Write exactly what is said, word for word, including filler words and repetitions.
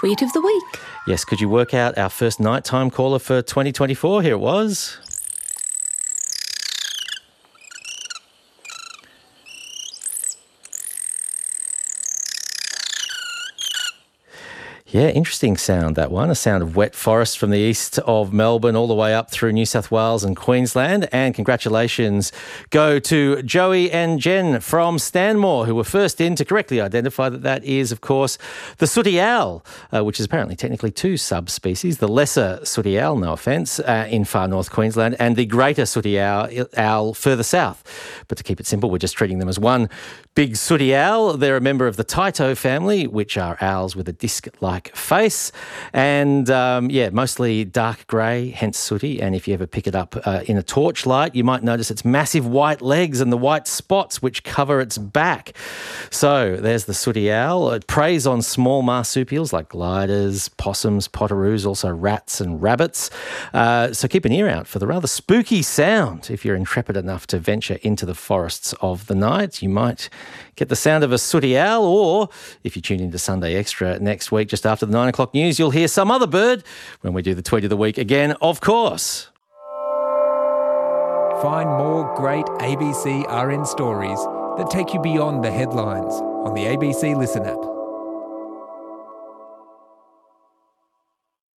tweet of the week. Yes, could you work out our first nighttime caller for twenty twenty-four? Here it was. Yeah, interesting sound, that one. A sound of wet forest from the east of Melbourne all the way up through New South Wales and Queensland. And congratulations go to Joey and Jen from Stanmore, who were first in to correctly identify that that is, of course, the sooty owl, uh, which is apparently technically two subspecies, the lesser sooty owl, no offence, uh, in far north Queensland, and the greater sooty owl, owl further south. But to keep it simple, we're just treating them as one big sooty owl. They're a member of the Tyto family, which are owls with a disc-like face, and um, yeah, mostly dark grey, hence sooty. And if you ever pick it up uh, in a torchlight, you might notice its massive white legs and the white spots which cover its back. So there's the sooty owl. It preys on small marsupials like gliders, possums, potoroos, also rats and rabbits. Uh, so keep an ear out for the rather spooky sound. If you're intrepid enough to venture into the forests of the night, you might get the sound of a sooty owl, or if you tune into Sunday Extra next week, just after the nine o'clock news, you'll hear some other bird when we do the Tweet of the Week again, of course. Find more great A B C R N stories that take you beyond the headlines on the A B C Listen app.